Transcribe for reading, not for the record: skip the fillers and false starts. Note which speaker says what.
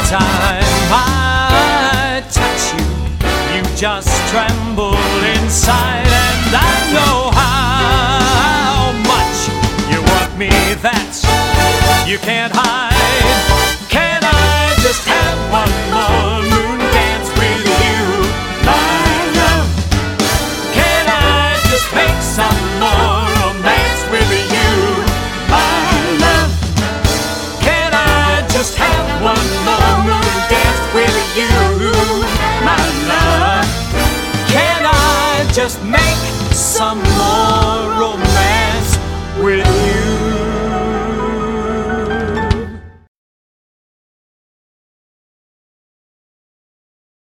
Speaker 1: time I touch you, you just tremble inside. And I know how much you want me, that you can't hide. Can I just have one more moon dance with you, my love? Can I just make some more romance with you, my love? Can I just have one more moon dance with you, my love? Can I just make some more romance with you?